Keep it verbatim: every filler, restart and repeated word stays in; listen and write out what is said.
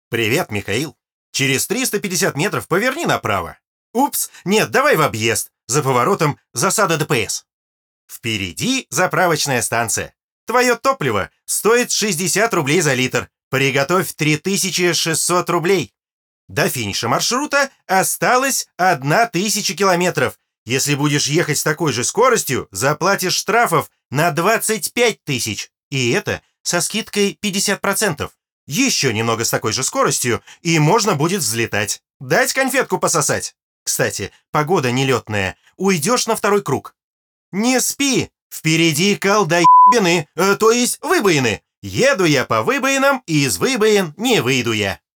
Привет, Михаил. Через триста пятьдесят метров поверни направо. Упс, нет, давай в объезд. За поворотом засада ДПС. Впереди заправочная станция. Твое топливо стоит шестьдесят рублей за литр. Приготовь три тысячи шестьсот рублей. До финиша маршрута осталось тысяча километров. Если будешь ехать с такой же скоростью, заплатишь штрафов на двадцать пять тысяч. И это со скидкой пятьдесят процентов. Еще немного с такой же скоростью, и можно будет взлетать. Дать конфетку пососать. Кстати, погода нелетная. Уйдешь на второй круг. Не спи. Впереди колдоебины, э, то есть выбоины. Еду я по выбоинам, и из выбоин не выйду я.